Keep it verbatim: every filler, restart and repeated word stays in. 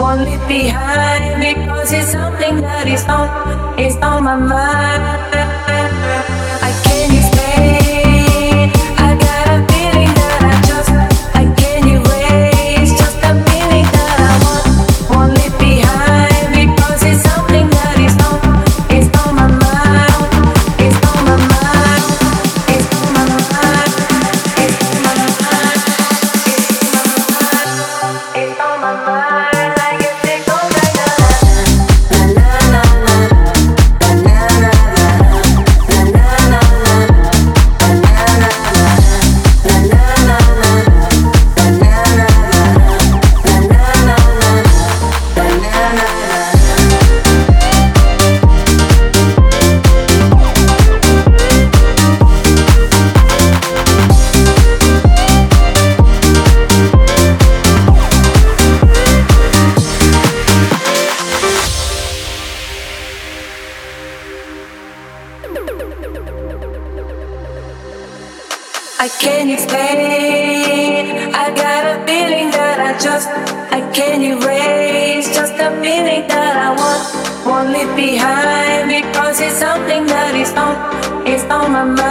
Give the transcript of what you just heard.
won't leave behind because it's something that is on, it's on my mind. I can't explain. I got a feeling that I just I can't erase. Just a feeling that I want, won't leave behind because it's something that is on, it's on my mind. It's on my mind. It's on my mind. It's on my mind. It's on my mind. I can't explain. I got a feeling that I just I can't erase. Just a feeling that I want, won't leave behind because it's something that is on, it's on my mind.